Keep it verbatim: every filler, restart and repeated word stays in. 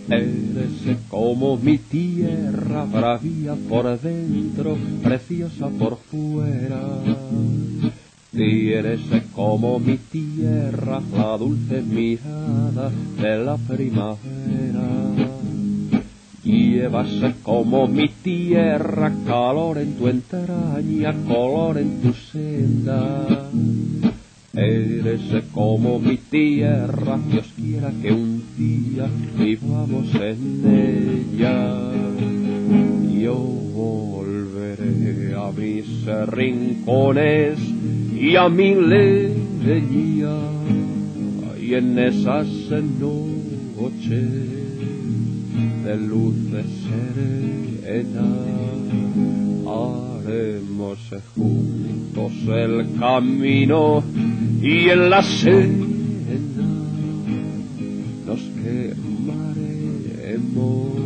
Eres como mi tierra, bravía por dentro, preciosa por fuera. Tienes como mi tierra, la dulce mirada de la primavera. Llevas como mi tierra, calor en tu entraña, color en tu senda. Eres como mi tierra, Dios quiera que un día vivamos en ella. Yo volveré a mis rincones y a mi leña, y en esas noches de luces serenas haremos juntos el camino, y en la senda nos quemaremos.